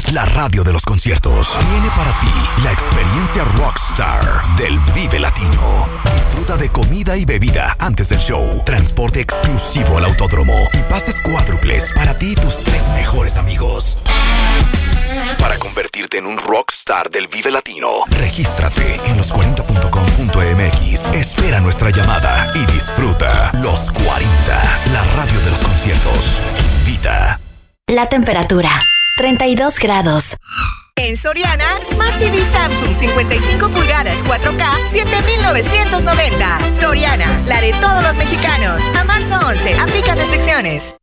la radio de los conciertos. Tiene para ti la experiencia Rockstar del Vive Latino. Disfruta de comida y bebida antes del show, transporte exclusivo al autódromo y pases cuádruples para ti y tus 3 mejores amigos. Para convertirte en un rockstar del Vive Latino, regístrate en los40.com.mx. Espera nuestra llamada y disfruta Los 40, la radio de los conciertos. Invita. La temperatura, 32 grados. En Soriana, Smart TV Samsung 55 pulgadas 4K, 7,990. Soriana, la de todos los mexicanos. A marzo 11, aplica restricciones.